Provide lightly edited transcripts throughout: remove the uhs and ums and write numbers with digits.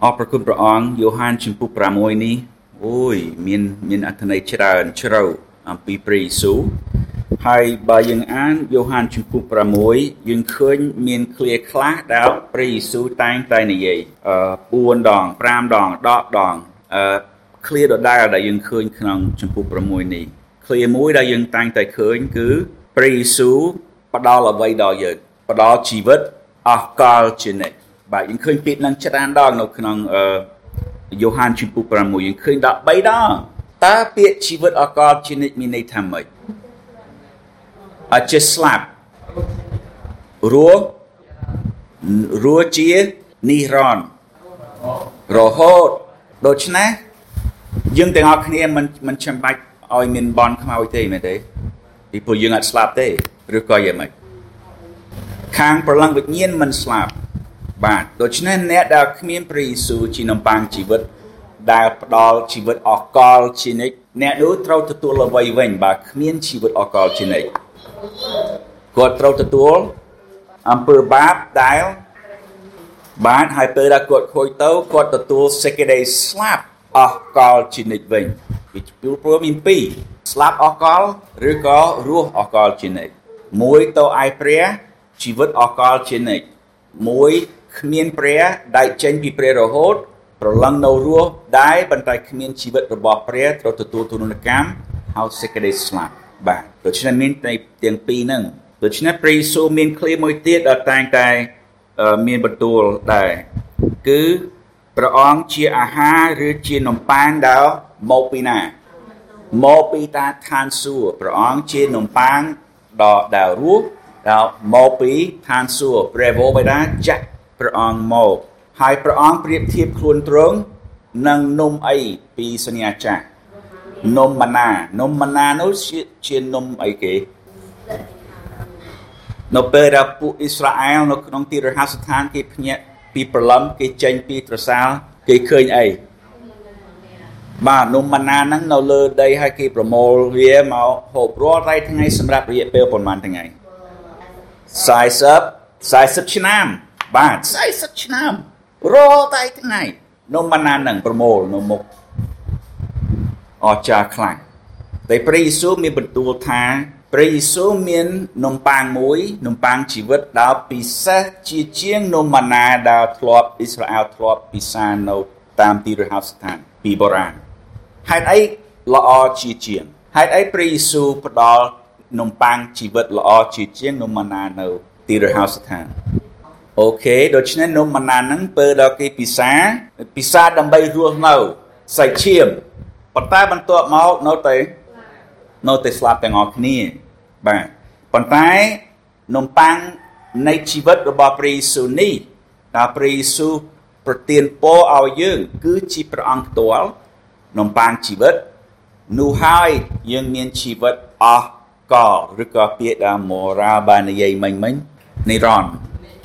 អរគុណព្រះអង្គយ៉ូហានជំពូក6នេះអូយមានអត្ថន័យច្រើនជ្រៅអំពីព្រះយេស៊ូវហើយបើយើងអានយ៉ូហានជំពូក6យើងឃើញមានឃ្លាខ្លះដែលព្រះយេស៊ូវតែងតែនិយាយ4ដង5ដង10ដងឃ្លាដដែលដែលយើងឃើញក្នុងជំពូក6នេះឃ្លាមួយដែលយើងតែងតែឃើញគឺព្រះយេស៊ូវផ្ដល់អ្វីដល់យើងផ្ដល់ជីវិតអស់កលជានិច្ចបាទយើងឃើញពាក្យនឹងច្រើនដងនៅក្នុងយ៉ូហានជំពូក6យើងឃើញ13ដងតើពាក្យជីវិតអស់កលជានិច្ចមានន័យថាម៉េចជាស្លាប់រស់ជានិរន្តរ៍រហូតដូច្នេះយើងទាំងអស់គ្នាមិនចាំបាច់ឲ្យមានបនខ្មោចទេមែនទេពីព្រោះយើងអត់ស្លាប់ទេឬក៏យ៉ាងម៉េចខាងព្រលឹងវិញ្ញាណមិនស្លាប់បាទដូច្នេះអ្នកដែលគ្មានព្រះយេស៊ូវជានំប៉័ងជីវិតដែលផ្ដល់ជីវិតអកលជានិច្ចអ្នកនោះត្រូវទទួលអ្វីវិញបើគ្មានជីវិតអកលជានិច្ចគាត់ត្រូវទទួលអំពើបាបដែលបានហើយពេលដែលគាត់ខូចទៅគាត់ទទួលសេចក្តីស្លាប់អកលជានិច្ចវិញពីព្រោះមានពីរស្លាប់អកលឬក៏រស់អកលជានិច្ចមួយទៅឯព្រះជីវិតអកលជានិច្ចមួយគ្មានព្រះដែលចេញពីព្រះរហូតប្រឡងនៅរស់ដែរប៉ុន្តែគ្មានជីវិតរបស់ព្រះត្រូវទទួលទណ្ឌកម្មហើយសេចក្តីស្លាប់បាទដូច្នេះមានទាំងពីរហ្នឹងដូច្នេះព្រះយេស៊ូវមានឃ្លាមួយទៀតដែលតែងតែមានបន្ទូលដែរគឺព្រះអង្គជាអាហារឬជានំប៉័ងដែលមកពីណាមកពីតាឋានសួគ៌ព្រះអង្គជានំប៉័ងដែលរស់ដែលមកពីឋានសួគ៌ព្រះវរបិតាចាក់ព្រះអង្គមកហើយព្រះអង្គប្រៀបធៀបខ្លួនទ្រង់នឹងនំអីពីសញ្ញាចាស់នំម៉ាណានោះជានំអីគេនៅពេលដែលពួកអ៊ីស្រាអែលនៅក្នុងទីរហស្សដ្ឋានគេភ្ញាក់ពីព្រលឹមគេចេញពីត្រសាលគេឃើញអីបាទនំម៉ាណាហ្នឹងនៅលើដីហើយគេប្រមូលវាមកហូបរាល់ថ្ងៃសម្រាប់រយៈពេលប្រហែលថ្ងៃ40ឆ្នាំបាទ40ឆ្នាំរាល់ថ្ងៃនំម៉ាណាហ្នឹងប្រមូលនៅមុខអស្ចារ្យខ្លាំងតែព្រះយេស៊ូវមានបន្ទូលថាព្រះយេស៊ូវមាននំប៉័ងមួយនំប៉័ងជីវិតដែលពិសេសជាងនំម៉ាណាដែលធ្លាប់អ៊ីស្រាអែលធ្លាប់ពិសានៅតាមទីរហស្សដ្ឋានពីបុរាណហេតុអីល្អជាងហេតុអីព្រះយេស៊ូវផ្ដល់នំប៉័ងជីវិតល្អជាងនំម៉ាណានៅទីរហស្សដ្ឋានអូខេដូច្នេះនំម៉ាណាហ្នឹងពេលដល់គេពិសាដើម្បីរស់នៅសាច់ឈាមប៉ុន្តែបន្ទាប់មកនៅតែស្លាប់ទាំងអស់គ្នាបាទប៉ុន្តែនំប៉័ងនៃជីវិតរបស់ព្រះយេស៊ូវនេះដែលព្រះយេស៊ូវប្រទានពរឲ្យយើងគឺជាព្រះអង្គផ្ទាល់នំប៉័ងជីវិតនោះហើយយើងមានជីវិតអស់កលឬក៏ពាក្យដែលម៉ូរ៉ាបាននិយាយមិញនិរន្តរ៍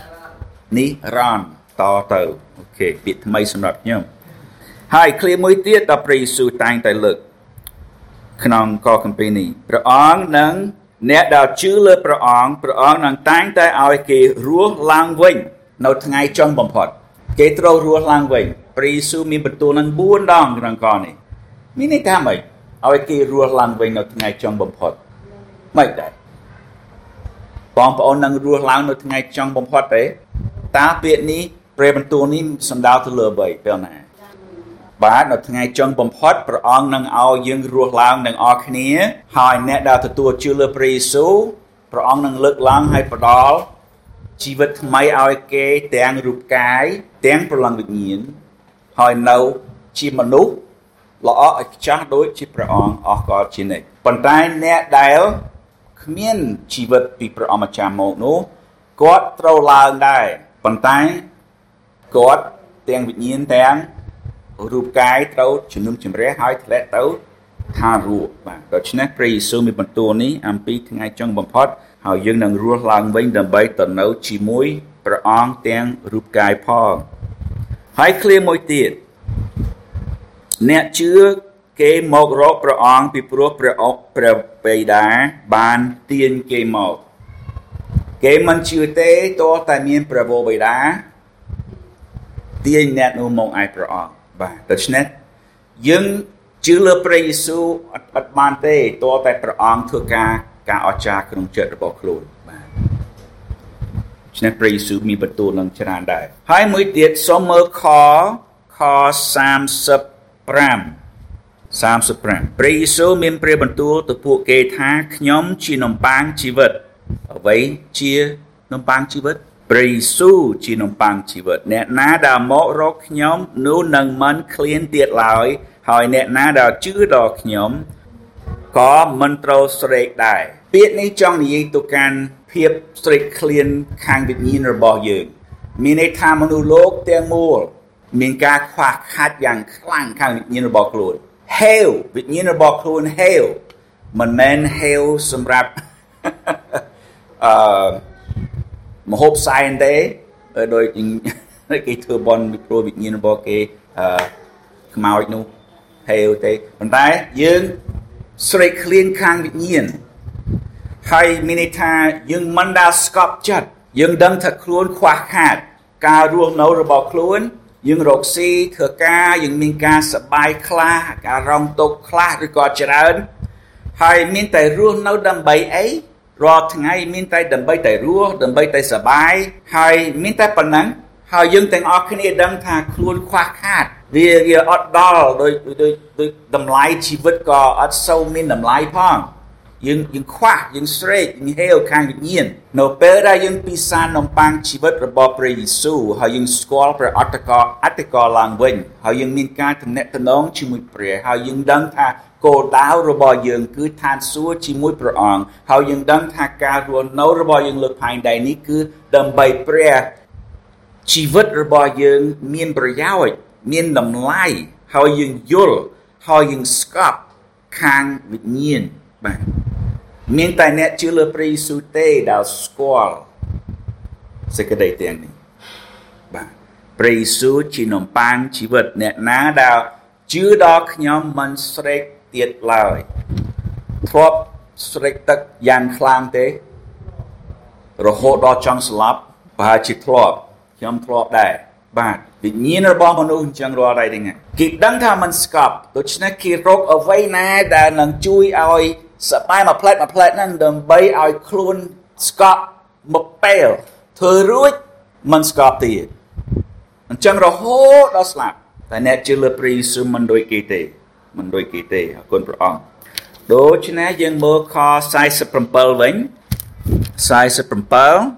តទៅអូខេពាក្យថ្មីសម្រាប់ខ្ញុំហើយឃ្លាមួយទៀតដែលព្រះយេស៊ូវតែងតែលើកក្នុងកគម្ពីរនេះព្រះអង្គនឹងអ្នកដែលជឿលើព្រះអង្គនឹងតែងតែឲ្យគេរស់ឡើងវិញនៅថ្ងៃចុងបំផុតគេត្រូវរស់ឡើងវិញព្រះយេស៊ូវមានបន្ទូលនឹង4ដងក្នុងកនេះមានន័យថាម៉េចឲ្យគេរស់ឡើងវិញនៅថ្ងៃចុងបំផុតម៉េចដែរបងប្អូននឹងរស់ឡើងនៅថ្ងៃចុងបំផុតទេតើពាក្យនេះព្រះបន្ទូលនេះសំដៅទៅលើអ្វីពេលណាបាទនៅថ្ងៃចុងបំផុតព្រះអង្គនឹងឲ្យយើងរស់ឡើងទាំងអស់គ្នាហើយអ្នកដែលទទួលជឿលើព្រះយេស៊ូវព្រះអង្គនឹងលើកឡើងឲ្យផ្ដល់ជីវិតថ្មីឲ្យគេទាំងរូបកាយទាំងព្រលឹងវិញ្ញាណហើយនៅជាមនុស្សល្អឥតខ្ចោះដូចជាព្រះអង្គអស់កលជានិច្ចប៉ុន្តែអ្នកដែលគ្មានជីវិតពីព្រះអម្ចាស់មកនោះគាត់ត្រូវឡើងដែរប៉ុន្តែគាត់ទាំងវិញ្ញាណទាំងរូបកាយត្រូវជំនុំជម្រះហើយធ្លាក់ទៅថារស់បាទដូច្នេះព្រះយេស៊ូវមានបន្ទូលនេះអំពីថ្ងៃចុងបំផុតហើយយើងនឹងរស់ឡើងវិញដើម្បីទៅនៅជាមួយព្រះអង្គទាំងរូបកាយផងហើយឃ្លាមួយទៀតអ្នកជឿគេមករកព្រះអង្គពីព្រោះព្រះបិតាបានទាញគេមកគេមិនជឿទេតើតែមានព្រះបិតាទាញអ្នកនោះមកឯព្រះអង្គបាទដូច្នេះយើងជឿលើព្រះយេស៊ូវអត់បានទេតើតែព្រះអង្គធ្វើការអស្ចារ្យក្នុងចិត្តរបស់ខ្លួនបាទដូច្នេះព្រះយេស៊ូវមានបន្ទូលនឹងច្រើនដែរហើយមួយទៀតសូមមើលខ35ព្រះយេស៊ូវមានព្រះបន្ទូលទៅពួកគេថាខ្ញុំជានំប៉័ងជីវិតអ្វីជានំប៉័ងជីវិតព្រះយេស៊ូវជានំប៉័ងជីវិតអ្នកណាដែលមករកខ្ញុំនោះនឹងមិនឃ្លានទៀតឡើយហើយអ្នកណាដែលជឿដល់ខ្ញុំក៏មិនត្រូវស្រេកដែរពាក្យនេះចង់និយាយទៅកាន់ភាពស្រេកឃ្លានខាងវិញ្ញាណរបស់យើងមានន័យថាមនុស្សលោកទាំងមូលមានការខ្វះខាតយ៉ាងខ្លាំងខាងវិញ្ញាណរបស់ខ្លួនហេវវិញ្ញាណរបស់ខ្លួនហេវមិនមែនហេវសម្រាប់មហូបសែនទេដោយគេធ្វើបន់ព្រោះវិញ្ញាណរបស់គេខ្មោចនោះហេវទេប៉ុន្តែយើងស្រេកឃ្លានខាងវិញ្ញាណហើយមានន័យថាយើងមិនដែលស្កប់ចិត្តយើងដឹងថាខ្លួនខ្វះខាតការរស់នៅរបស់ខ្លួនយើងរកស៊ីធ្វើការយើងមានការសប្បាយខ្លះការរងទុក្ខខ្លះឬក៏ច្រើនហើយមានតែរស់នៅដើម្បីអីរាល់ថ្ងៃមានតែដើម្បីតែរស់ដើម្បីតែសប្បាយហើយមានតែប៉ុណ្ណឹងហើយយើងទាំងអស់គ្នាដឹងថាខ្លួនខ្វះខាតវាអត់ដល់ដោយតម្លៃជីវិតក៏អត់សូវមានតម្លៃផងយើងខ្វះយើងស្រេកយើងហេវខាងវិញ្ញាណនៅពេលដែលយើងពិសានំប៉័ងជីវិតរបស់ព្រះយេស៊ូវហើយយើងស្គាល់ព្រះអត្តកឡើងវិញហើយយើងមានការទំនាក់ទំនងជាមួយព្រះហើយយើងដឹងថាគោលដៅរបស់យើងគឺឋានសួគ៌ជាមួយព្រះអង្គហើយយើងដឹងថាការរស់នៅរបស់យើងលើផែនដីនេះគឺដើម្បីព្រះជីវិតរបស់យើងមានប្រយោជន៍មានតម្លៃហើយយើងយល់ហើយយើងស្កប់ខាងវិញ្ញាណបាទមានតែអ្នកជឿលើព្រះយេស៊ូវទេដែលស្គាល់សេចក្តីទាំងនេះបាទព្រះយេស៊ូវជានំប៉័ងជីវិតអ្នកណាដែលជឿដល់ខ្ញុំមិនស្រេកទៀតឡើយធ្លាប់ស្រេកទឹកយ៉ាងខ្លាំងទេរហូតដល់ចង់ស្លាប់ប្រហែលជាធ្លាប់ខ្ញុំធ្លាប់ដែរបាទវិញ្ញាណរបស់មនុស្សអញ្ចឹងរាល់ថ្ងៃហ្នឹងគេដឹងថាมันស្កប់ដូច្នេះគេរកអ្វីណាដែលនឹងជួយឲ្យសបាយមួយផ្លែតហ្នឹងដើម្បីឲ្យខ្លួនស្កប់មកពេលធ្វើរួចมันស្កប់ទៀតអញ្ចឹងរហូតដល់ស្លាប់តែអ្នកជឿលើព្រះយេស៊ូវមិនដូចគេទេអរគុណព្រះអង្គដូច្នេះយើងមើលខ47វិញ47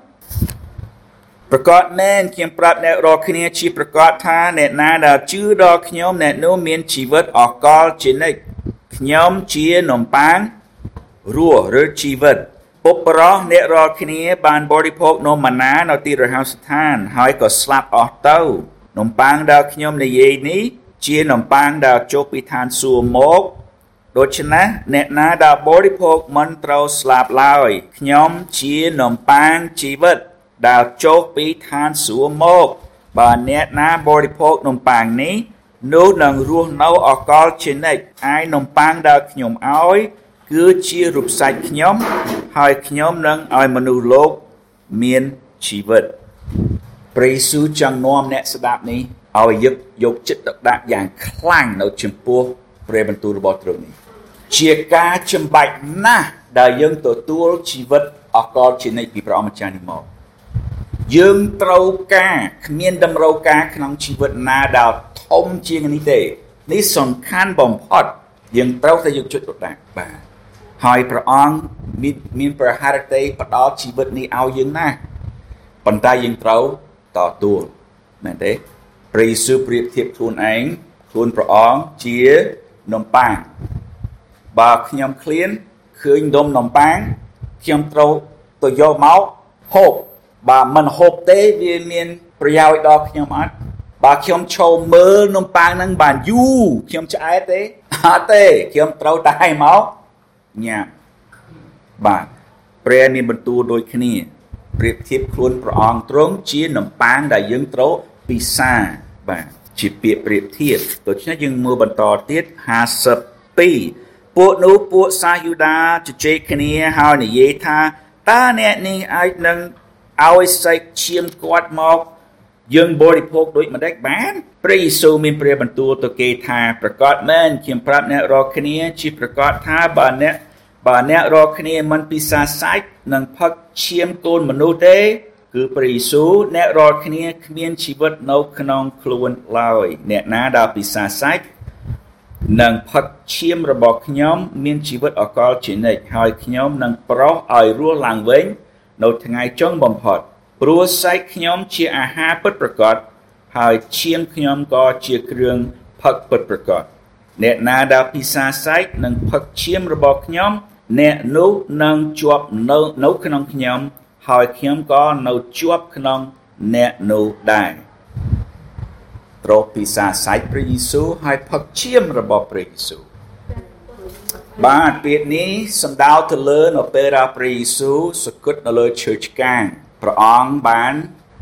ប្រកាសមែនខ្ញុំប្រាប់អ្នករាល់គ្នាជាប្រកាសថាអ្នកណាដែលជឿដល់ខ្ញុំអ្នកនោះមានជីវិតអកលជានិច្ចខ្ញុំជានំប៉័ងរស់ឬជីវិតពុបរោះអ្នករាល់គ្នាបានបរិភោគនំម៉ាណានៅទីរហោស្ថានហើយក៏ស្លាប់អស់ទៅនំប៉័ងដែលខ្ញុំនិយាយនេះជានំប៉័ងដែលចូលពីឋានសួគ៌មកដូច្នេះអ្នកណាដែលបរិភោគមិនត្រូវស្លាប់ឡើយខ្ញុំជានំប៉័ងជីវិតដែលចូលពីឋានសួគ៌មកបើអ្នកណាបរិភោគនំប៉័ងនេះនោះនឹងរស់នៅអកលជានិច្ចហើយនំប៉័ងដែលខ្ញុំឲ្យគឺជារូបសាច់ខ្ញុំហើយខ្ញុំនឹងឲ្យមនុស្សលោកមានជីវិតព្រះយេស៊ូវចង់នាំអ្នកស្ដាប់នេះឲ្យយកចិត្តទុកដាក់យ៉ាងខ្លាំងនៅចំពោះព្រះបន្ទូលរបស់ទ្រង់នេះជាការចំបាច់ណាស់ដែលយើងទទួលជីវិតអកលជានិច្ចពីព្រះអម្ចាស់នេះមកយើងត្រូវការគ្មានតម្រូវការក្នុងជីវិតណាដែលធំជាងនេះទេនេះសំខាន់បំផុតយើងត្រូវតែយកចិត្តទុកដាក់បាទហើយព្រះអង្គមានព្រះハរតីផ្ដល់ជីវិតនេះឲ្យយើងណាប៉ុន្តែយើងត្រូវទទួលមែនទេព្រះយេស៊ូវប្រៀបធៀបខ្លួនឯងខ្លួនព្រះអង្គជានំប៉័ងបើខ្ញុំឃ្លានឃើញនំប៉័ងខ្ញុំត្រូវទៅយកមកហូបបើមិនហូបទេវាមានប្រយោជន៍ដល់ខ្ញុំអត់បើខ្ញុំឈរមើលនំប៉័ងហ្នឹងបានយូរខ្ញុំឆ្អែតទេអត់ទេខ្ញុំត្រូវតែមកញ៉ាំបាទព្រះមានបន្ទូលដូចគ្នាប្រៀបធៀបខ្លួនព្រះអង្គទ្រង់ជានំប៉័ងដែលយើងត្រូវពិសាបាទជាពាក្យប្រៀបធៀបដូច្នេះយើងមើលបន្តទៀត52ពួកសាយូដាជជែកគ្នាហើយនិយាយថាតើអ្នកនេះអាចនឹងឲ្យសេចឈាមគាត់មកយើងបរិភោគដូចមិនដេចបានព្រះយេស៊ូវមានព្រះបន្ទូលទៅគេថាប្រកាសមែនខ្ញុំប្រាប់អ្នករាល់គ្នាជាប្រកាសថាបើអ្នករាល់គ្នាមិនពិសាសាច់នឹងផឹកឈាមកូនមនុស្សទេគឺព្រះយេស៊ូវអ្នករាល់គ្នាគ្មានជីវិតនៅក្នុងខ្លួនឡើយអ្នកណាដែលពិសាសាច់នឹងផឹកឈាមរបស់ខ្ញុំមានជីវិតអកលជានិច្ចហើយខ្ញុំនឹងប្រោសឲ្យរស់ឡើងវិញនៅថ្ងៃចុងបំផុតព្រោះសាច់ខ្ញុំជាអាហារពិតប្រាកដហើយឈាមខ្ញុំក៏ជាគ្រឿងផឹកពិតប្រាកដអ្នកណាដែលពិសាសាច់នឹងផឹកឈាមរបស់ខ្ញុំអ្នកនោះនឹងជាប់នៅក្នុងខ្ញុំហើយខ្ញុំក៏នៅជាប់ក្នុងអ្នកនោះដែរត្រូវពិសាសាច់ព្រះយេស៊ូវហើយផឹកឈាមរបស់ព្រះយេស៊ូវបាទពាក្យនេះសំដៅទៅលើនៅពេលដែលព្រះយេស៊ូវសគត់នៅលើឈើឆ្កាងព្រះអង្គបាន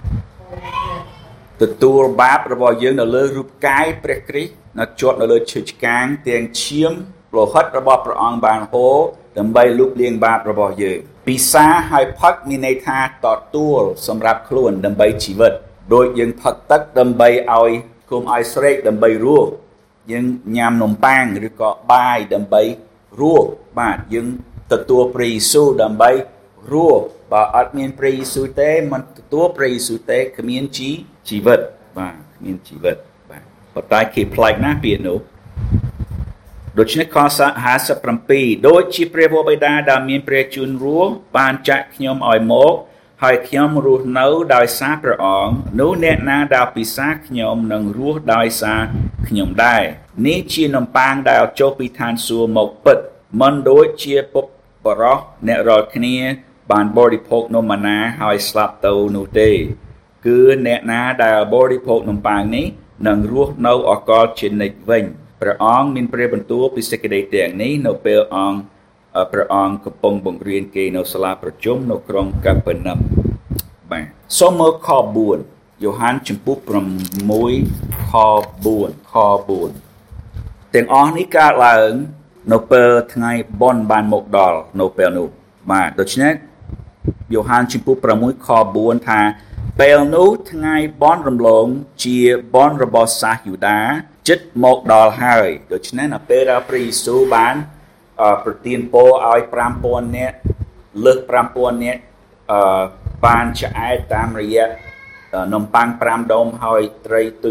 ទទួលបាបរបស់យើងនៅលើរូបកាយព្រះគ្រីស្ទនៅជាប់នៅលើឈើឆ្កាងទាំងឈាមលោហិតរបស់ព្រះអង្គបានហូរដើម្បីលុបលាងបាបរបស់យើងពិសាហើយផឹកមានន័យថាទទួលសម្រាប់ខ្លួនដើម្បីជីវិតដូចយើងផឹកទឹកដើម្បីឲ្យគុំឲ្យស្រេកដើម្បីរស់យើងញ៉ាំនំប៉័ងឬក៏បាយដើម្បីរស់បាទយើងទទួលព្រះយេស៊ូវដើម្បីរស់បើអត់មានព្រះយេស៊ូវទេមិនទទួលព្រះយេស៊ូវទេគ្មានជីវិតបាទគ្មានជីវិតបាទប៉ុន្តែគេប្លែកណាស់ពាក្យនោះដូច្នេះខ57ដូចជាព្រះវរបិតាដែលមានព្រះជន្មរស់បានចាក់ខ្ញុំឲ្យមកហើយខ្ញុំរស់នៅដោយសារព្រះអង្គនោះអ្នកណាដែលពិសាខ្ញុំនឹងរស់ដោយសារខ្ញុំដែរនេះជានំប៉័ងដែលចូលពីឋានសួគ៌មកពិតមិនដូចជាពុកបរោះអ្នករាល់គ្នាបានបរិភោគនំម៉ាណាហើយស្លាប់ទៅនោះទេគឺអ្នកណាដែលបរិភោគនំប៉័ងនេះនឹងរស់នៅអកលជានិច្ចវិញព្រះអង្គមានព្រះបន្ទូលពីសេចក្តីទាំងនេះនៅពេលព្រះអង្គកំពុងបង្រៀនគេនៅសាលាប្រជុំនៅក្រុងកាពេណាំបាទសូមមើលខ4យ៉ូហានជំពូក6ខ4ទាំងអស់នេះកើតឡើងនៅពេលថ្ងៃបុណ្យបានមកដល់នៅពេលនោះបាទដូច្នេះយ៉ូហានជំពូក6ខ4ថាពេលនោះថ្ងៃបុណ្យរំលងជាបុណ្យរបស់សាសយូដាជិតមកដល់ហើយដូច្នេះនៅពេលដែលព្រះយេស៊ូវបានប្រទានពរឲ្យ 5,000 នាក់លើស 5,000 នាក់បានឆ្អែតតាមរយៈនំប៉័ង5ដុំហើយត្រីទុយ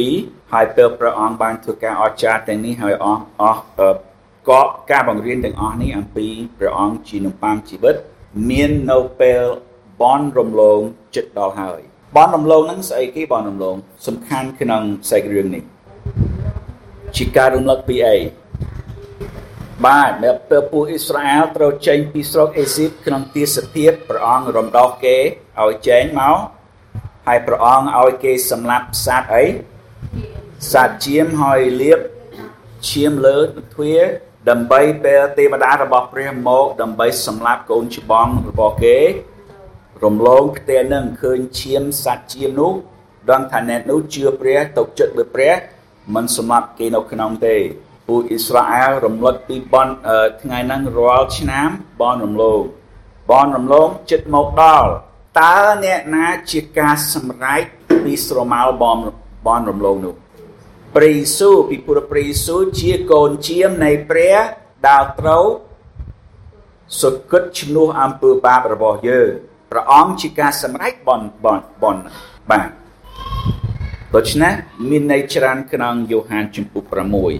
2ហើយពេលព្រះអង្គបានធ្វើការអស្ចារ្យទាំងនេះហើយក៏ការបង្រៀនទាំងអស់នេះអំពីព្រះអង្គជានំប៉័ងជីវិតមាននៅពេលបន់រំលងចិត្តដល់ហើយបន់រំលងហ្នឹងស្អីគេបន់រំលងសំខាន់ក្នុងសាច់រឿងនេះជាការរំលឹកពីអីបាទនៅពេលពួកអ៊ីស្រាអែលត្រូវចេញពីស្រុកអេស៊ីបក្នុងទាសភាពព្រះអង្គរំដោះគេឲ្យចេញមកហើយព្រះអង្គឲ្យគេសម្លាប់សត្វអីសត្វជៀមហើយលាបឈាមលើទ្វារដើម្បីពេលទេវតារបស់ព្រះមកដើម្បីសម្លាប់កូនច្បងរបស់គេរំលងផ្ទះនឹងឃើញឈាមសត្វជៀមនោះដឹងថាអ្នកនោះជឿព្រះទុកចិត្តលើព្រះមិនសម្លាប់គេនៅក្នុងទេពួកអ៊ីស្រាអែលរំលឹកពីបន់ថ្ងៃហ្នឹងរាល់ឆ្នាំបន់រំលងចិត្តមកដល់តើអ្នកណាជាការសម្រេចពីស្រមោលបន់រំលងនោះព្រះយេស៊ូវពីព្រោះព្រះយេស៊ូវជាកូនជាមនៃព្រះដែលត្រូវសុគតជំនួសអំពើបាបរបស់យើងព្រះអង្គជាការសម្រេចបន់បាទដូច្នេះមានន័យច្រើនក្នុងយ៉ូហានជំពូក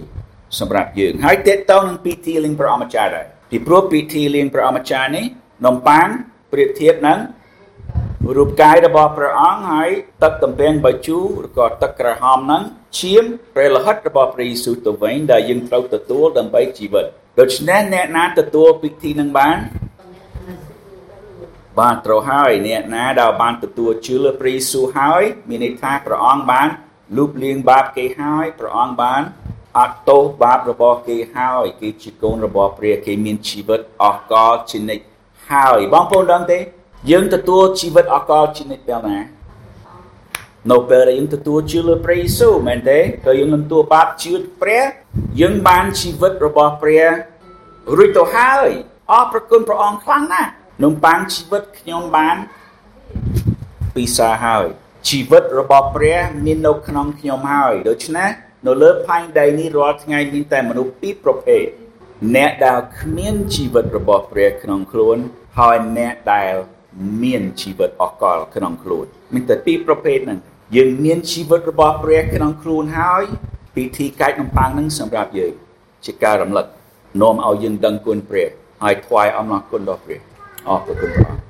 6សម្រាប់យើងហើយតេតតងនឹងពិធីលៀងព្រះអម្ចាស់ដែរពីព្រោះពិធីលៀងព្រះអម្ចាស់នេះនំប៉័ងប្រៀបធៀបនឹងរូបកាយរបស់ព្រះអង្គហើយទឹកទំពាំងបាយជូរឬក៏ទឹកក្រហមហ្នឹងឈាមព្រះលោហិតរបស់ព្រះយេស៊ូវទៅវិញដែលយើងត្រូវទទួលដើម្បីជីវិតដូច្នេះអ្នកណាទទួលពិធីនឹងបានត្រូវហើយអ្នកណាដែលបានទទួលជឿលើព្រះយេស៊ូវហើយមានន័យថាព្រះអង្គបានលុបលាងបាបគេហើយព្រះអង្គបានអត់ទោសបាបរបស់គេហើយគេជាកូនរបស់ព្រះគេមានជីវិតអកលជានិច្ចហើយបងប្អូនដឹងទេយើងទទួលជីវិតអកលជានិច្ចពេលណានៅពេលដែលយើងទទួលជឿលើព្រះយេស៊ូវមែនទេក៏យើងនឹងទទួលបាបជឿព្រះយើងបានជីវិតរបស់ព្រះរួចទៅហើយអរព្រគុណព្រះអង្គខ្លាំងណាស់នំប៉័ងជីវិតខ្ញុំបានពិសាហើយជីវិតរបស់ព្រះមាននៅក្នុងខ្ញុំហើយដូច្នេះនៅលើផែនដីនេះរាល់ថ្ងៃមានតែមនុស្សពីរប្រភេទអ្នកដែលគ្មានជីវិតរបស់ព្រះក្នុងខ្លួនហើយអ្នកដែលមានជីវិតអកលក្នុងខ្លួនមានតែពីរប្រភេទហ្នឹងយើងមានជីវិតរបស់ព្រះក្នុងខ្លួនហើយពិធីកាច់នំប៉័ងហ្នឹងសម្រាប់យើងជាការរំលឹកនាំឲ្យយើងដឹងគុណព្រះហើយថ្វាយអំណរគុណដល់ព្រះអរគុណព្រះ